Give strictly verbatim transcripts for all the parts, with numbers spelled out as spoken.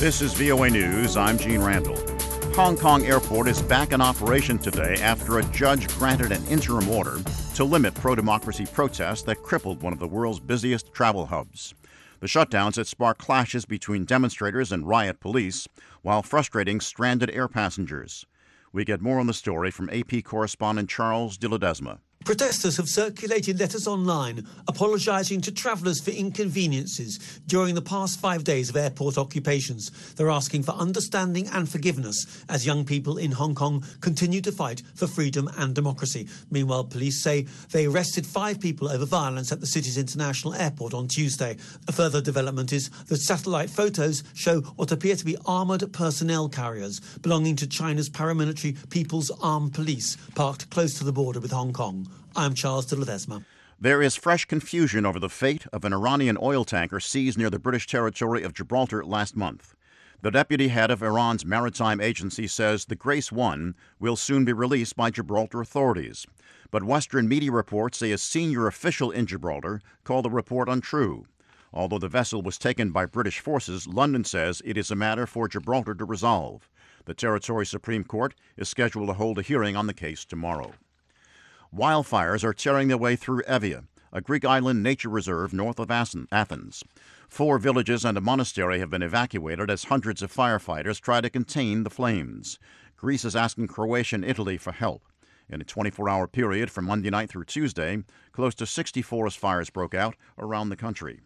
This is V O A News. I'm Gene Randall. Hong Kong Airport is back in operation today after a judge granted an interim order to limit pro-democracy protests that crippled one of the world's busiest travel hubs. The shutdowns had sparked clashes between demonstrators and riot police while frustrating stranded air passengers. We get more on the story from A P correspondent Charles de Ledesma. Protesters have circulated letters online apologising to travellers for inconveniences during the past five days of airport occupations. They're asking for understanding and forgiveness as young people in Hong Kong continue to fight for freedom and democracy. Meanwhile, police say they arrested five people over violence at the city's international airport on Tuesday. A further development is that satellite photos show what appear to be armoured personnel carriers belonging to China's paramilitary People's Armed Police parked close to the border with Hong Kong. I'm Charles de Ledesma. There is fresh confusion over the fate of an Iranian oil tanker seized near the British territory of Gibraltar last month. The deputy head of Iran's maritime agency says the Grace One will soon be released by Gibraltar authorities. But Western media reports say a senior official in Gibraltar called the report untrue. Although the vessel was taken by British forces, London says it is a matter for Gibraltar to resolve. The territory's Supreme Court is scheduled to hold a hearing on the case tomorrow. Wildfires are tearing their way through Evia, a Greek island nature reserve north of Athens. Four villages and a monastery have been evacuated as hundreds of firefighters try to contain the flames. Greece is asking Croatia and Italy for help. In a twenty-four hour period from Monday night through Tuesday, close to sixty forest fires broke out around the country.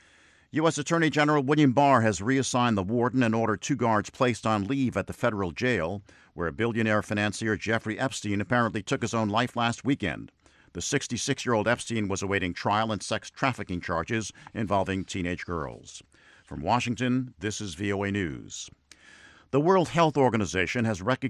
U S Attorney General William Barr has reassigned the warden and ordered two guards placed on leave at the federal jail, where billionaire financier Jeffrey Epstein apparently took his own life last weekend. The sixty-six-year-old Epstein was awaiting trial on sex trafficking charges involving teenage girls. From Washington, this is V O A News. The World Health Organization has recognized